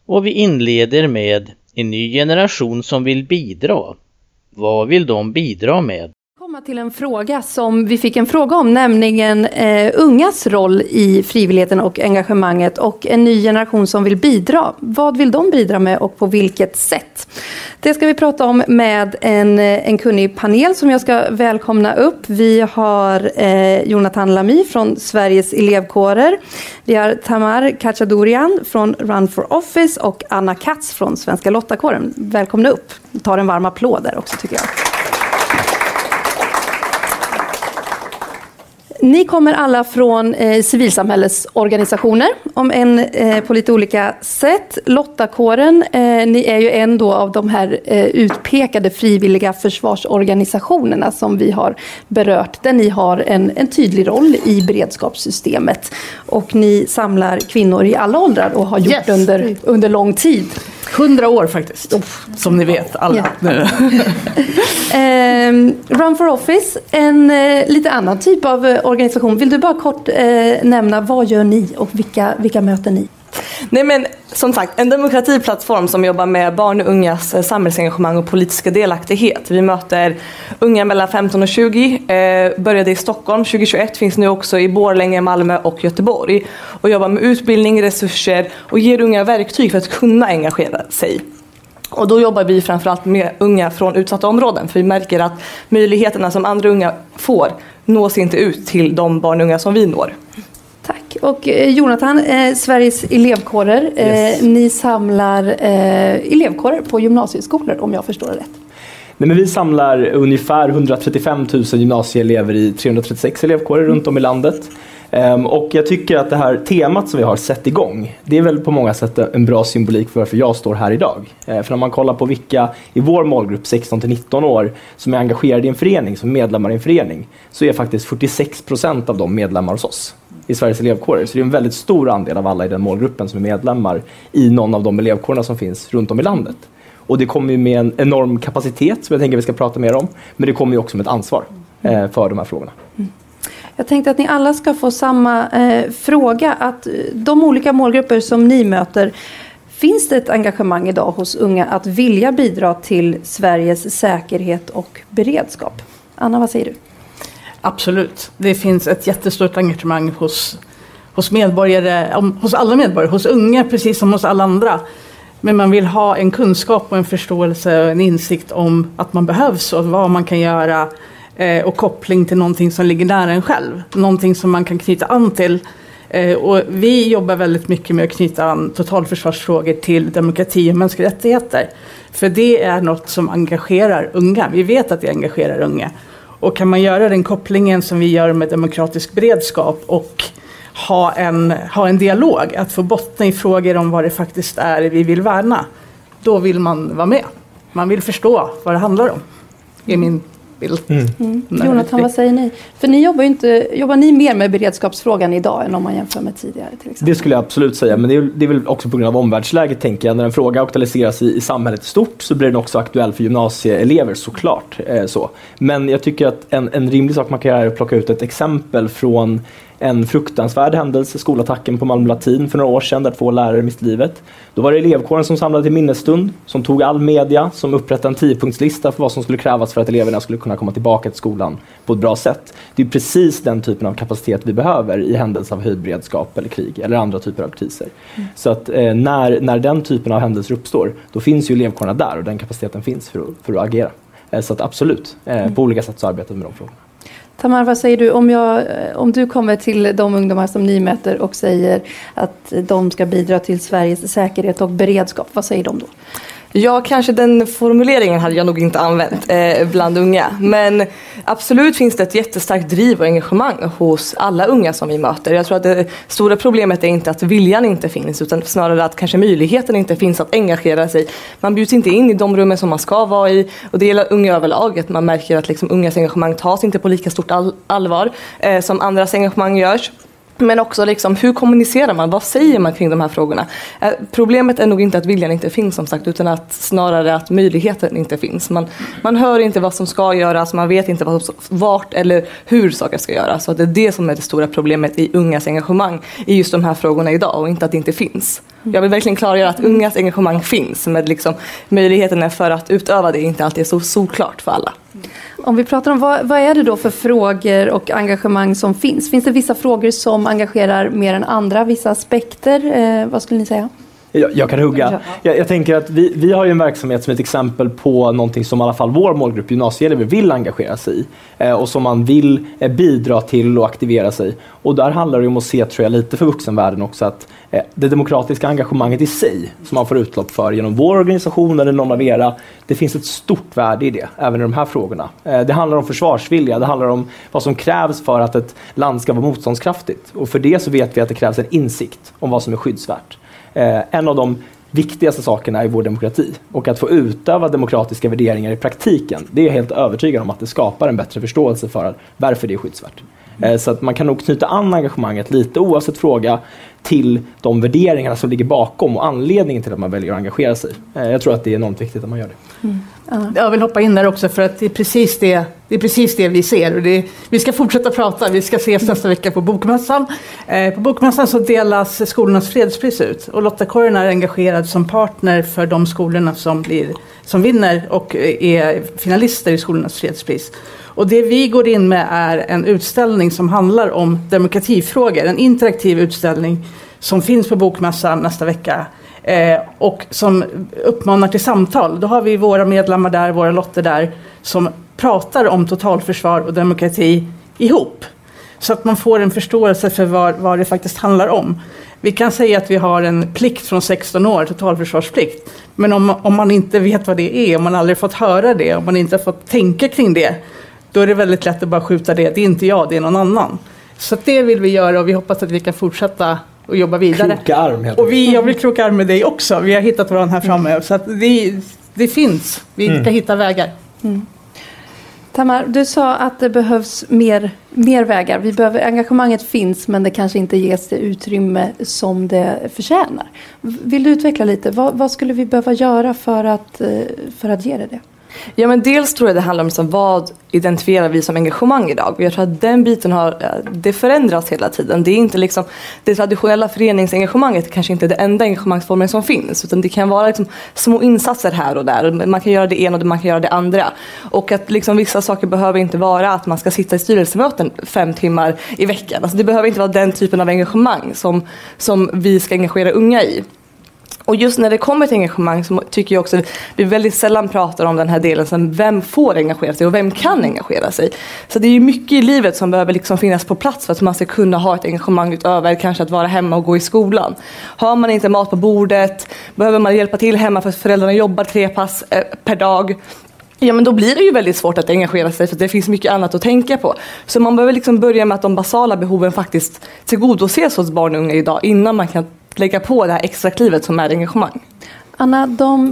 Och vi inleder med en ny generation som vill bidra. Vad vill de bidra med? Komma till en fråga som vi fick en fråga om, nämligen ungas roll i frivilligheten och engagemanget och en ny generation som vill bidra. Vad vill de bidra med och på vilket sätt? Det ska vi prata om med en kunnig panel som jag ska välkomna upp. Vi har Jonathan Lamy från Sveriges elevkårer. Vi har Tamar Khachaturian från Run for Office och Anna Katz från Svenska Lottakåren. Välkomna upp. Ta en varm applåd där också tycker jag. Ni kommer alla från civilsamhällesorganisationer, om en på lite olika sätt. Lottakåren, ni är ju en då av de här utpekade frivilliga försvarsorganisationerna som vi har berört. Där ni har en tydlig roll i beredskapssystemet. Och ni samlar kvinnor i alla åldrar och har gjort under lång tid. 100 år faktiskt, som ni vet alla nu. Run for Office, en lite annan typ av organisation. Vill du bara kort nämna vad gör ni och vilka möter ni? Nej men som sagt, en demokratiplattform som jobbar med barn och ungas samhällsengagemang och politiska delaktighet. Vi möter unga mellan 15 och 20, började i Stockholm 2021, finns nu också i Borlänge, Malmö och Göteborg. Och jobbar med utbildning, resurser och ger unga verktyg för att kunna engagera sig. Och då jobbar vi framförallt med unga från utsatta områden. För vi märker att möjligheterna som andra unga får nås inte ut till de barn och unga som vi når. Tack. Och Jonathan, Sveriges elevkårer. Ni samlar elevkårer på gymnasieskolor om jag förstår det rätt. Nej, men vi samlar ungefär 135 000 gymnasieelever i 336 elevkårer runt om i landet. Och jag tycker att det här temat som vi har sett igång, det är väl på många sätt en bra symbolik för varför jag står här idag. För när man kollar på vilka i vår målgrupp 16-19 år som är engagerade i en förening, som medlemmar i en förening, så är faktiskt 46% av dem medlemmar hos oss i Sveriges elevkårer. Så det är en väldigt stor andel av alla i den målgruppen som är medlemmar i någon av de elevkårerna som finns runt om i landet. Och det kommer ju med en enorm kapacitet som jag tänker vi ska prata mer om, men det kommer ju också med ett ansvar för de här frågorna. Jag tänkte att ni alla ska få samma fråga, att de olika målgrupper som ni möter, finns det ett engagemang idag hos unga att vilja bidra till Sveriges säkerhet och beredskap? Anna, vad säger du? Absolut. Det finns ett jättestort engagemang hos medborgare, hos alla medborgare, hos unga precis som hos alla andra. Men man vill ha en kunskap och en förståelse och en insikt om att man behövs och vad man kan göra och koppling till någonting som ligger nära en själv. Någonting som man kan knyta an till. Och vi jobbar väldigt mycket med att knyta an totalförsvarsfrågor till demokrati och mänskliga rättigheter. För det är något som engagerar unga. Vi vet att det engagerar unga. Och kan man göra den kopplingen som vi gör med demokratisk beredskap och ha en dialog, att få bottna i frågor om vad det faktiskt är vi vill värna, då vill man vara med. Man vill förstå vad det handlar om, är min bild. Jonathan, vad säger ni? För ni jobbar ni mer med beredskapsfrågan idag än om man jämför med tidigare till exempel? Det skulle jag absolut säga, men det är väl också på grund av omvärldsläget tänker jag. När en fråga aktualiseras i samhället stort så blir den också aktuell för gymnasieelever såklart. Så. Men jag tycker att en rimlig sak man kan göra är att plocka ut ett exempel från en fruktansvärd händelse, skolattacken på Malmö Latin för några år sedan där 2 lärare miste livet. Då var det elevkåren som samlade till minnesstund, som tog all media, som upprättade en 10-punktslista för vad som skulle krävas för att eleverna skulle kunna komma tillbaka till skolan på ett bra sätt. Det är precis den typen av kapacitet vi behöver i händelse av höjd beredskap eller krig eller andra typer av kriser. Så att när den typen av händelser uppstår, då finns ju elevkårerna där och den kapaciteten finns för att agera. Så att absolut, på olika sätt så arbetar vi med de frågorna. Tamar, vad säger du om du kommer till de ungdomar som ni möter och säger att de ska bidra till Sveriges säkerhet och beredskap? Vad säger de då? Ja, kanske den formuleringen hade jag nog inte använt bland unga. Men absolut finns det ett jättestarkt driv och engagemang hos alla unga som vi möter. Jag tror att det stora problemet är inte att viljan inte finns, utan snarare att kanske möjligheten inte finns att engagera sig. Man bjuds inte in i de rummen som man ska vara i, och det gäller unga överlag. Att man märker att liksom ungas engagemang tas inte på lika stort allvar som andras engagemang görs. Men också liksom, hur kommunicerar man? Vad säger man kring de här frågorna? Problemet är nog inte att viljan inte finns som sagt, utan att snarare att möjligheten inte finns. Man hör inte vad som ska göras, man vet inte vart eller hur saker ska göras. Så det är det som är det stora problemet i ungas engagemang i just de här frågorna idag, och inte att det inte finns. Jag vill verkligen klargöra att ungas engagemang finns, men liksom, möjligheten för att utöva det inte alltid är så såklart för alla. Om vi pratar om vad är det då för frågor och engagemang som finns? Finns det vissa frågor som engagerar mer än andra, vissa aspekter? Vad skulle ni säga? Jag kan hugga. Jag tänker att vi har ju en verksamhet som ett exempel på någonting som i alla fall vår målgrupp gymnasieelever vill engagera sig i och som man vill bidra till och aktivera sig. Och där handlar det om att se, tror jag, lite för vuxenvärlden också, att det demokratiska engagemanget i sig som man får utlopp för genom vår organisation eller någon av era, det finns ett stort värde i det, även i de här frågorna. Det handlar om försvarsvilja, det handlar om vad som krävs för att ett land ska vara motståndskraftigt. Och för det så vet vi att det krävs en insikt om vad som är skyddsvärt. En av de viktigaste sakerna i vår demokrati, och att få utöva demokratiska värderingar i praktiken, det är helt övertygad om att det skapar en bättre förståelse för varför det är skyddsvärt. Så att man kan nog knyta an engagemanget lite oavsett fråga till de värderingar som ligger bakom och anledningen till att man väljer att engagera sig. Jag tror att det är enormt viktigt att man gör det. Jag vill hoppa in där också, för att det är precis det vi ser. Och vi ska fortsätta prata, vi ska ses nästa vecka på Bokmässan. På Bokmässan så delas skolornas fredspris ut, och Lotta Korn är engagerad som partner för de skolorna som vinner och är finalister i skolornas fredspris. Och det vi går in med är en utställning som handlar om demokratifrågor, en interaktiv utställning som finns på Bokmässan nästa vecka. Och som uppmanar till samtal. Då har vi våra medlemmar där, våra lotter där, som pratar om totalförsvar och demokrati ihop. Så att man får en förståelse för vad det faktiskt handlar om. Vi kan säga att vi har en plikt från 16 år, totalförsvarsplikt. Men om man inte vet vad det är, om man aldrig fått höra det, om man inte har fått tänka kring det, då är det väldigt lätt att bara skjuta det. Det är inte jag, det är någon annan. Så att det vill vi göra, och vi hoppas att vi kan fortsätta och jobba vidare. Kroka arm, helt och jag vill kroka arm med dig också. Vi har hittat varandra här framme. Så att det finns. Vi ska hitta vägar. Tamar, du sa att det behövs mer vägar. Engagemanget finns, men det kanske inte ges det utrymme som det förtjänar. Vill du utveckla lite? Vad skulle vi behöva göra för att ge det? Ja, men dels tror jag det handlar om liksom, vad identifierar vi som engagemang idag. Och jag tror att den biten det förändras hela tiden. Det är inte liksom, det traditionella föreningsengagemanget kanske inte är det enda engagemangsformen som finns. Utan det kan vara liksom, små insatser här och där. Man kan göra det ena och man kan göra det andra. Och att liksom, vissa saker behöver inte vara att man ska sitta i styrelsemöten 5 timmar i veckan. Alltså, det behöver inte vara den typen av engagemang som vi ska engagera unga i. Och just när det kommer till engagemang så tycker jag också att vi väldigt sällan pratar om den här delen som vem får engagera sig och vem kan engagera sig. Så det är ju mycket i livet som behöver liksom finnas på plats för att man ska kunna ha ett engagemang utöver kanske att vara hemma och gå i skolan. Har man inte mat på bordet, behöver man hjälpa till hemma för att föräldrarna jobbar 3 pass per dag. Ja, men då blir det ju väldigt svårt att engagera sig för att det finns mycket annat att tänka på. Så man behöver liksom börja med att de basala behoven faktiskt tillgodoses hos barn och unga idag innan man kan lägga på det här extra klivet som är engagemang. Anna,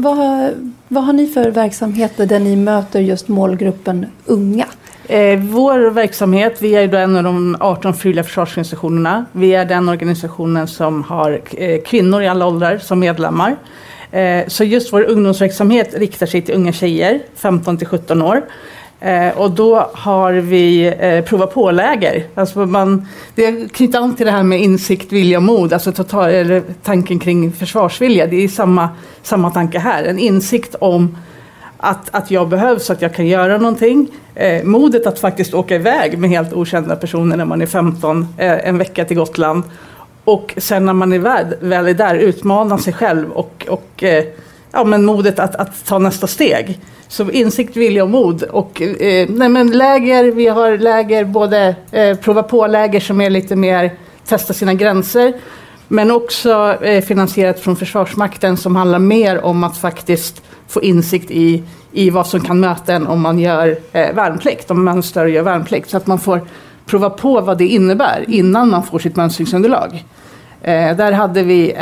vad har ni för verksamheter där ni möter just målgruppen unga? Vår verksamhet, vi är en av de 18 frivilliga försvarsorganisationerna. Vi är den organisationen som har kvinnor i alla åldrar som medlemmar. Så just vår ungdomsverksamhet riktar sig till unga tjejer, 15-17 år. Och då har vi prova på-läger. Alltså det knyter an till det här med insikt, vilja och mod. Alltså tanken kring försvarsvilja. Det är samma tanke här. En insikt om att jag behövs, att jag kan göra någonting. Modet att faktiskt åka iväg med helt okända personer när man är 15, en vecka till Gotland. Och sen när man är väl är där, utmana sig själv och men modet att ta nästa steg. Så insikt, vilja och mod. Och läger, vi har läger, både prova på läger som är lite mer testa sina gränser. Men också finansierat från Försvarsmakten som handlar mer om att faktiskt få insikt i vad som kan möta en om man gör värnplikt. Om man mönstrar och gör värnplikt. Så att man får prova på vad det innebär innan man får sitt mönstringsunderlag. Där hade vi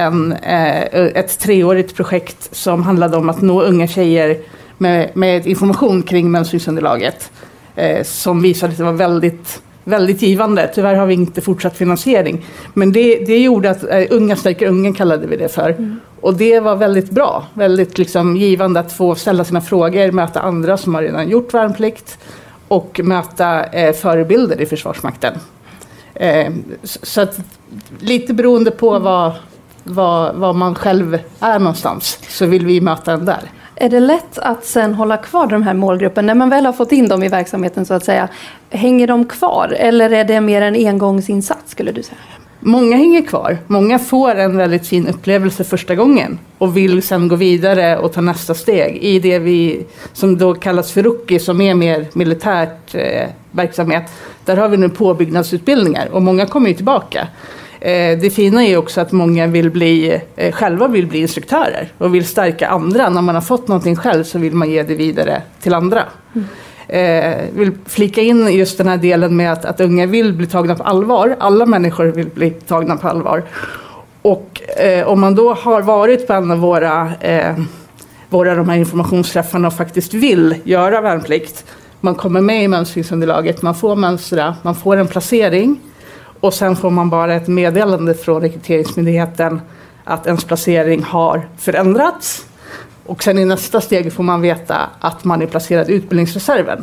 ett 3-årigt projekt som handlade om att nå unga tjejer med information kring mönstringsunderlaget. Som visade att det var väldigt, väldigt givande. Tyvärr har vi inte fortsatt finansiering. Men det gjorde att Unga stärker unga kallade vi det för. Och det var väldigt bra. Väldigt liksom givande att få ställa sina frågor, möta andra som har redan gjort värnplikt och möta förebilder i Försvarsmakten. Så att, lite beroende på vad man själv är någonstans så vill vi möta den där. Är det lätt att sen hålla kvar den här målgruppen när man väl har fått in dem i verksamheten så att säga? Hänger de kvar eller är det mer en engångsinsats skulle du säga? Många hänger kvar. Många får en väldigt fin upplevelse första gången och vill sen gå vidare och ta nästa steg i det vi som då kallas för rookie som är mer militärt verksamhet. Där har vi nu påbyggnadsutbildningar och många kommer ju tillbaka. Det fina är också att många själva vill bli instruktörer och vill stärka andra. När man har fått någonting själv så vill man ge det vidare till andra. Vill flika in just den här delen med att unga vill bli tagna på allvar. Alla människor vill bli tagna på allvar. Och om man då har varit på en av våra de här informationsträffarna och faktiskt vill göra värnplikt. Man kommer med i mönstringsunderlaget, man får mönstra, man får en placering. Och sen får man bara ett meddelande från rekryteringsmyndigheten att ens placering har förändrats. Och sen i nästa steg får man veta att man är placerad i utbildningsreserven.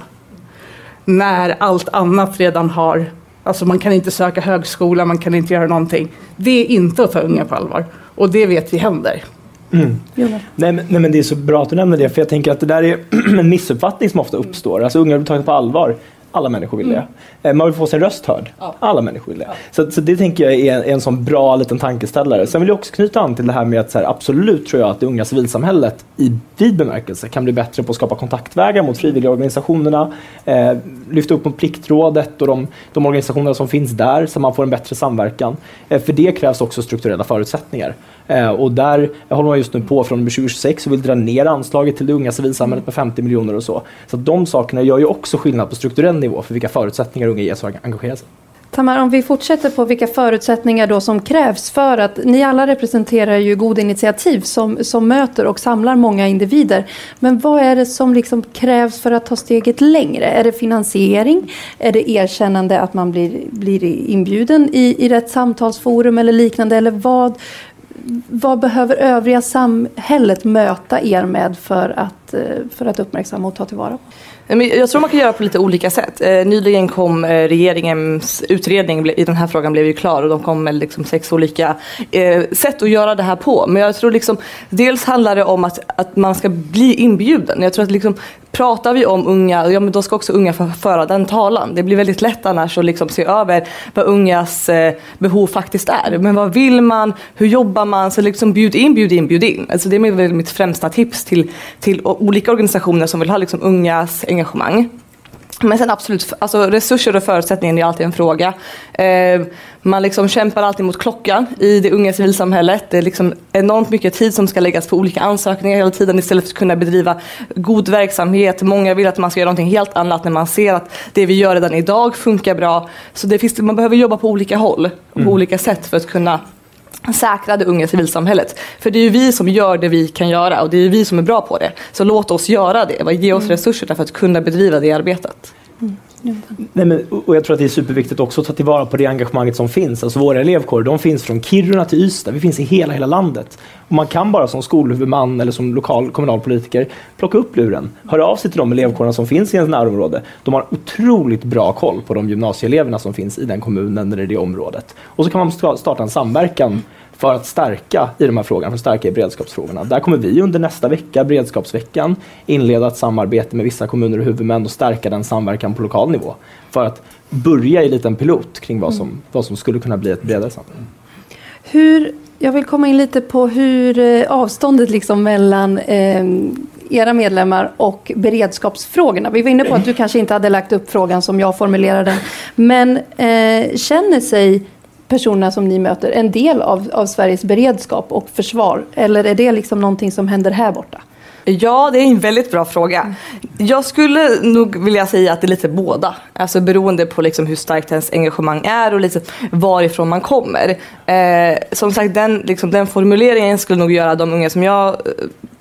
När allt annat redan har, alltså man kan inte söka högskola, man kan inte göra någonting. Det är inte att ta unga på allvar. Och det vet vi händer. Nej, men det är så bra att du nämner det, för jag tänker att det där är en missuppfattning som ofta uppstår. Alltså unga blir tagna på allvar. Alla människor vill det. Man vill få sin röst hörd. Alla människor vill det. Så det tänker jag är en sån bra liten tankeställare. Sen vill jag också knyta an till det här med att så här, absolut tror jag att det unga civilsamhället i vid bemärkelse kan bli bättre på att skapa kontaktvägar mot frivilliga organisationerna, lyfta upp mot Pliktrådet och de organisationer som finns där så man får en bättre samverkan. För det krävs också strukturella förutsättningar. Och där håller man just nu på från 2026 och vill dra ner anslaget till det unga civilsamhället med 50 miljoner och så. Så att de sakerna gör ju också skillnad på strukturell nivå för vilka förutsättningar unga ges att engagera sig. Tamara, om vi fortsätter på vilka förutsättningar då som krävs för att ni alla representerar ju god initiativ som möter och samlar många individer. Men vad är det som liksom krävs för att ta steget längre? Är det finansiering? Är det erkännande att man blir inbjuden i rätt samtalsforum eller liknande? Eller vad behöver övriga samhället möta er med för att uppmärksamma och ta tillvara på? Jag tror man kan göra på lite olika sätt. Nyligen kom regeringens utredning i den här frågan blev ju klar och de kom med liksom 6 olika sätt att göra det här på. Men jag tror liksom, dels handlar det om att man ska bli inbjuden. Jag tror att liksom, pratar vi om unga, ja men då ska också unga föra den talan. Det blir väldigt lätt annars att liksom se över vad ungas behov faktiskt är. Men vad vill man? Hur jobbar man? Så liksom bjud in. Alltså det är mitt främsta tips till olika organisationer som vill ha liksom ungas engagemang. Men sen absolut, alltså resurser och förutsättningar är alltid en fråga. Man liksom kämpar alltid mot klockan i det unga civilsamhället. Det är liksom enormt mycket tid som ska läggas på olika ansökningar hela tiden istället för att kunna bedriva god verksamhet. Många vill att man ska göra någonting helt annat när man ser att det vi gör redan idag funkar bra. Så man behöver jobba på olika håll och på olika sätt för att kunna säkra det unga civilsamhället. För det är ju vi som gör det vi kan göra och det är ju vi som är bra på det. Så låt oss göra det. Ge oss resurser för att kunna bedriva det arbetet. Och jag tror att det är superviktigt också att ta tillvara på det engagemanget som finns. Alltså våra elevkårer, de finns från Kiruna till Ystad. Vi finns i hela landet. Och man kan bara som skolhuvudman eller som kommunalpolitiker plocka upp luren. Höra av sig till de elevkårerna som finns i en närområde. De har otroligt bra koll på de gymnasieeleverna som finns i den kommunen eller i det området. Och så kan man starta en samverkan för att stärka i de här frågorna, för att stärka i beredskapsfrågorna. Där kommer vi under nästa vecka, beredskapsveckan, inleda ett samarbete med vissa kommuner och huvudmän och stärka den samverkan på lokal nivå. För att börja i en liten pilot kring vad som skulle kunna bli ett bredare samarbete. Jag vill komma in lite på hur avståndet liksom mellan era medlemmar och beredskapsfrågorna. Vi var inne på att du kanske inte hade lagt upp frågan som jag formulerade den. Men känner sig personerna som ni möter en del av Sveriges beredskap och försvar? Eller är det liksom någonting som händer här borta? Ja, det är en väldigt bra fråga. Jag skulle nog vilja säga att det är lite båda. Alltså beroende på liksom hur starkt ens engagemang är och lite varifrån man kommer. Som sagt, den formuleringen skulle nog göra de unga som jag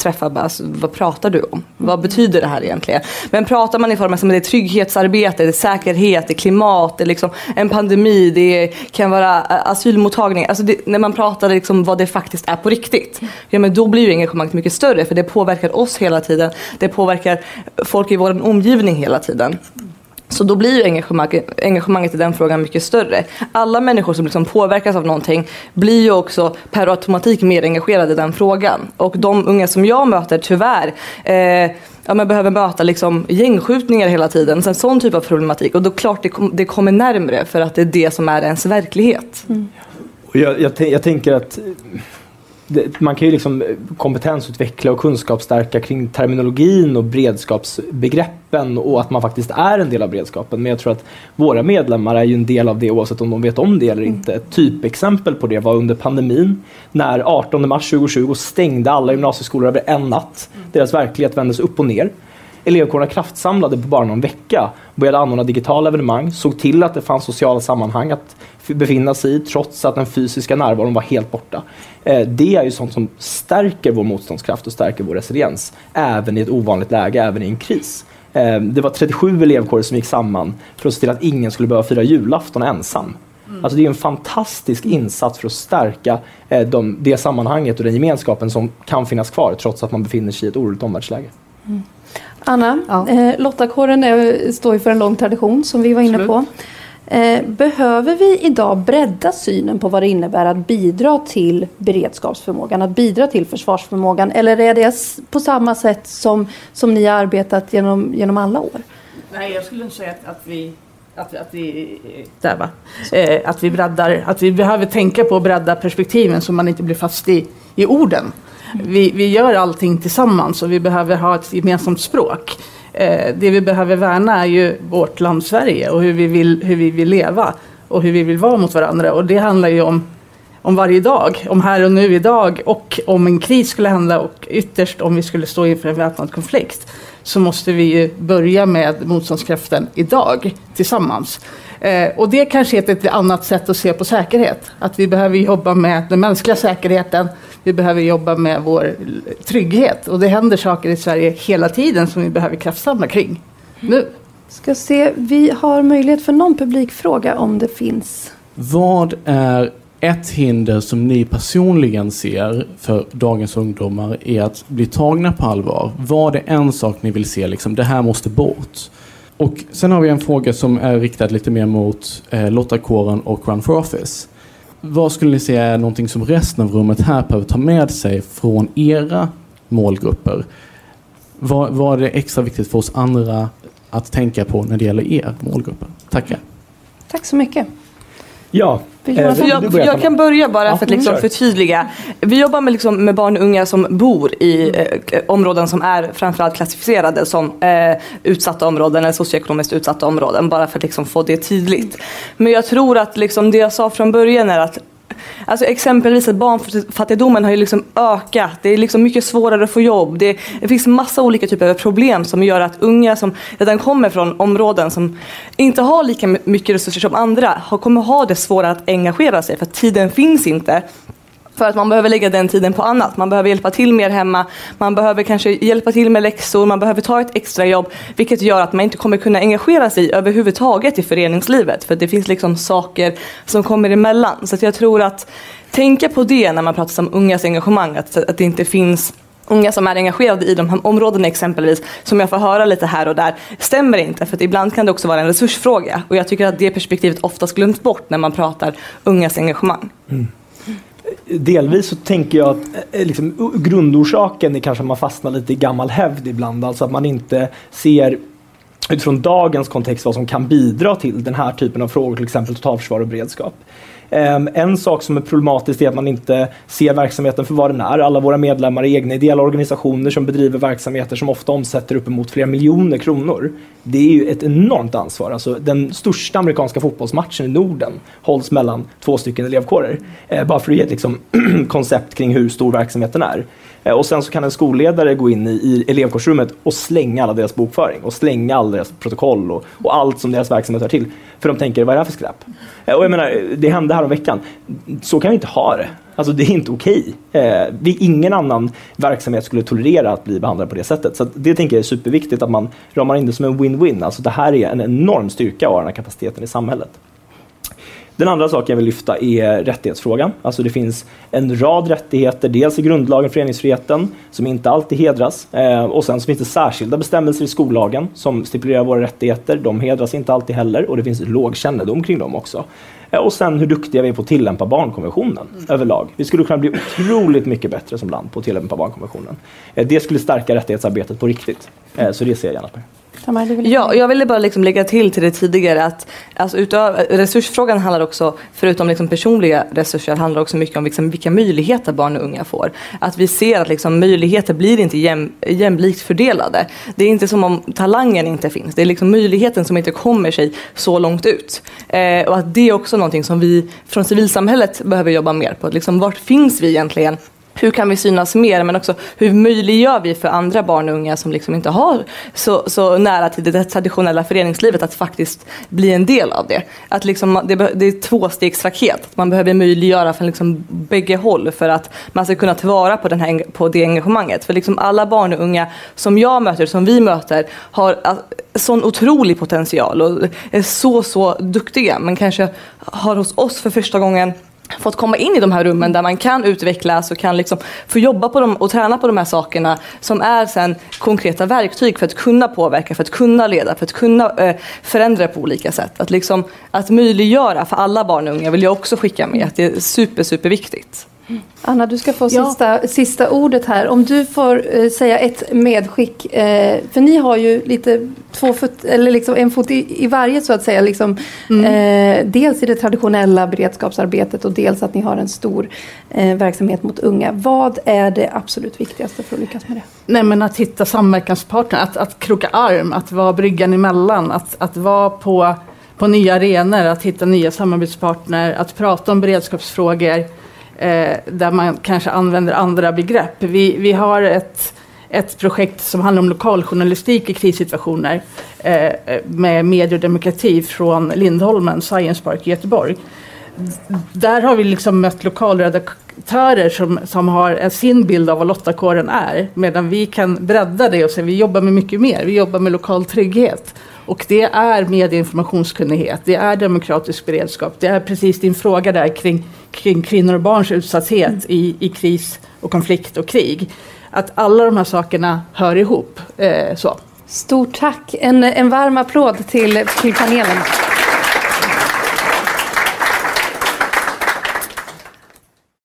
träffar bara, alltså, vad pratar du om? Vad betyder det här egentligen? Men pratar man i form av det är trygghetsarbete, det är säkerhet, det är klimat, det är liksom en pandemi, det kan vara asylmottagning. Alltså när man pratar liksom vad det faktiskt är på riktigt, ja, men då blir ju engagemanget mycket större, för det påverkar oss hela tiden. Det påverkar folk i vår omgivning hela tiden. Så då blir ju engagemanget i den frågan mycket större. Alla människor som liksom påverkas av någonting blir ju också per automatik mer engagerade i den frågan. Och de unga som jag möter tyvärr man behöver möta liksom gängskjutningar hela tiden. Så en sån typ av problematik. Och då klart det kommer närmare, för att det är det som är ens verklighet. Mm. Och jag tänker att man kan ju liksom kompetensutveckla och kunskapsstärka kring terminologin och beredskapsbegreppen, och att man faktiskt är en del av beredskapen. Men jag tror att våra medlemmar är ju en del av det oavsett om de vet om det eller inte. Ett typexempel på det var under pandemin, när 18 mars 2020 stängde alla gymnasieskolor över en natt. Deras verklighet vändes upp och ner. Elevkårerna kraftsamlade på bara någon vecka, började anordna digitala evenemang, såg till att det fanns sociala sammanhang att befinna sig i trots att den fysiska närvaron var helt borta. Det är ju sånt som stärker vår motståndskraft och stärker vår resiliens, även i ett ovanligt läge, även i en kris. Det var 37 elevkårer som gick samman för att se till att ingen skulle behöva fira julafton ensam. Alltså det är en fantastisk insats för att stärka det sammanhanget och den gemenskapen som kan finnas kvar trots att man befinner sig i ett oroligt omvärldsläge. Mm. Anna, Lottakåren står ju för en lång tradition som vi var inne på. Behöver vi idag bredda synen på vad det innebär att bidra till beredskapsförmågan, att bidra till försvarsförmågan, eller är det på samma sätt som ni har arbetat genom alla år? Nej, jag skulle inte säga att vi behöver tänka på att bredda perspektiven så man inte blir fast i orden. Vi gör allting tillsammans och vi behöver ha ett gemensamt språk. Det vi behöver värna är ju vårt land Sverige och hur vi vill leva och hur vi vill vara mot varandra. Och det handlar ju om varje dag, om här och nu idag, och om en kris skulle hända och ytterst om vi skulle stå inför en väpnad konflikt, så måste vi ju börja med motståndskraften idag tillsammans. Och det kanske är ett annat sätt att se på säkerhet. Att vi behöver jobba med den mänskliga säkerheten. Vi behöver jobba med vår trygghet. Och det händer saker i Sverige hela tiden som vi behöver kraftsamla kring nu. Ska se, vi har möjlighet för någon publikfråga om det finns. Vad är ett hinder som ni personligen ser för dagens ungdomar är att bli tagna på allvar? Vad är en sak ni vill se, liksom, det här måste bort? Och sen har vi en fråga som är riktad lite mer mot Lottakåren och Run for Office. Vad skulle ni säga är någonting som resten av rummet här behöver ta med sig från era målgrupper? Vad är det extra viktigt för oss andra att tänka på när det gäller er målgrupper? Tackar. Tack så mycket. Ja. Jag kan börja bara för att liksom förtydliga. Vi jobbar med barn och unga som bor i områden som är framförallt klassificerade som utsatta områden eller socioekonomiskt utsatta områden, bara för att liksom få det tydligt. Men jag tror att liksom det jag sa från början är att alltså exempelvis att barnfattigdomen har ju liksom ökat. Det är liksom mycket svårare att få jobb. Det finns massa olika typer av problem som gör att unga som redan kommer från områden som inte har lika mycket resurser som andra kommer ha det svårare att engagera sig, för att tiden finns inte. För att man behöver lägga den tiden på annat. Man behöver hjälpa till mer hemma. Man behöver kanske hjälpa till med läxor. Man behöver ta ett extra jobb. Vilket gör att man inte kommer kunna engagera sig överhuvudtaget i föreningslivet. För det finns liksom saker som kommer emellan. Så att jag tror att tänka på det när man pratar om ungas engagemang. Att det inte finns unga som är engagerade i de här områdena exempelvis, som jag får höra lite här och där, stämmer inte. För att ibland kan det också vara en resursfråga. Och jag tycker att det perspektivet oftast glöms bort när man pratar ungas engagemang. Mm. Delvis så tänker jag att liksom, grundorsaken är kanske att man fastnar lite i gammal hävd ibland. Alltså att man inte ser utifrån dagens kontext vad som kan bidra till den här typen av frågor, till exempel totalförsvar och beredskap. En sak som är problematisk är att man inte ser verksamheten för vad den är. Alla våra medlemmar är egna ideella organisationer som bedriver verksamheter som ofta omsätter uppemot flera miljoner kronor. Det är ju ett enormt ansvar. Alltså, den största amerikanska fotbollsmatchen i Norden hålls mellan 2 stycken elevkårer. Bara för att ge ett liksom, koncept kring hur stor verksamheten är. Och sen så kan en skolledare gå in i elevkursrummet och slänga alla deras bokföring och slänga alla deras protokoll och allt som deras verksamhet har till. För de tänker, vad är det här för skräp? Och jag menar, det hände här om veckan. Så kan vi inte ha det. Alltså det är inte okej. Ingen annan verksamhet skulle tolerera att bli behandlad på det sättet. Så det tänker jag är superviktigt att man ramar in det som en win-win. Alltså det här är en enorm styrka av den här kapaciteten i samhället. Den andra saken jag vill lyfta är rättighetsfrågan. Alltså det finns en rad rättigheter, dels i grundlagen, föreningsfriheten, som inte alltid hedras. Och sen så finns det särskilda bestämmelser i skollagen som stipulerar våra rättigheter. De hedras inte alltid heller och det finns låg kännedom kring dem också. Och sen hur duktiga vi är på att tillämpa barnkonventionen överlag. Vi skulle kunna bli otroligt mycket bättre som land på att tillämpa barnkonventionen. Det skulle stärka rättighetsarbetet på riktigt. Så det ser jag gärna på. Ja, jag ville bara liksom lägga till det tidigare att alltså, resursfrågan handlar också, förutom liksom personliga resurser, handlar också mycket om liksom vilka möjligheter barn och unga får. Att vi ser att liksom möjligheter blir inte jämlikt fördelade. Det är inte som om talangen inte finns. Det är liksom möjligheten som inte kommer sig så långt ut. Och att det är också någonting som vi från civilsamhället behöver jobba mer på. Liksom, vart finns vi egentligen? Hur kan vi synas mer, men också hur möjliggör vi för andra barn och unga som liksom inte har så nära till det traditionella föreningslivet att faktiskt bli en del av det. Att liksom, det är tvåstegsraket. Man behöver möjliggöra från liksom bägge håll för att man ska kunna tillvara på det engagemanget. För liksom alla barn och unga som jag möter, som vi möter, har sån otrolig potential och är så duktiga, men kanske har hos oss för första gången fått komma in i de här rummen där man kan utvecklas och kan liksom få jobba på dem och träna på de här sakerna som är sen konkreta verktyg för att kunna påverka, för att kunna leda, för att kunna förändra på olika sätt. Att, liksom, att möjliggöra för alla barn och unga vill jag också skicka med att det är superviktigt. Anna, du ska få sista ordet här. Om du får säga ett medskick, för ni har ju lite två fot, eller liksom en fot i varje så att säga, liksom, dels i det traditionella beredskapsarbetet och dels att ni har en stor verksamhet mot unga. Vad är det absolut viktigaste för att lyckas med det? Nej, men att hitta samverkanspartner, att kroka arm, att vara bryggan emellan, att vara på nya arenor, att hitta nya samarbetspartner, att prata om beredskapsfrågor där man kanske använder andra begrepp. Vi har ett projekt som handlar om lokaljournalistik i krissituationer med Media och demokrati från Lindholmen, Science Park i Göteborg. Där har vi liksom mött lokalredaktörer som har sin bild av vad Lottakåren är, medan vi kan bredda det och säga vi jobbar med mycket mer. Vi jobbar med lokal trygghet. Och det är medieinformationskunnighet, det är demokratisk beredskap, det är precis din fråga där kring kvinnor och barns utsatthet i kris och konflikt och krig. Att alla de här sakerna hör ihop. Så. Stort tack, en varm applåd till panelen.